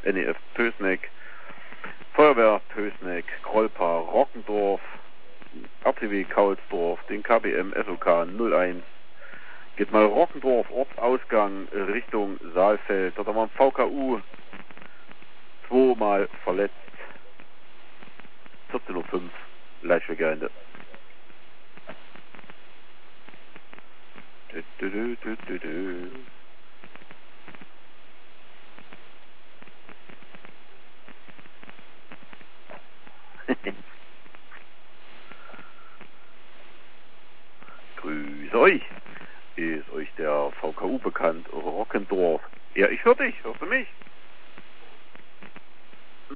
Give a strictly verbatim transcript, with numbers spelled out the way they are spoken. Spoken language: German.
N E F Pößneck, Feuerwehr Pößneck, Krollpaar Rockendorf, R T W Kaulsdorf, den K B M S O K null eins. Geht mal Rockendorf, Ortsausgang Richtung Saalfeld. Dort haben wir einen V K U zweimal verletzt. vierzehn Uhr fünf, Leitschwegende. Du, du, du, du, du. Grüß euch. Ist euch der V K U bekannt? Rockendorf. Ja, ich höre dich. Hörst du mich?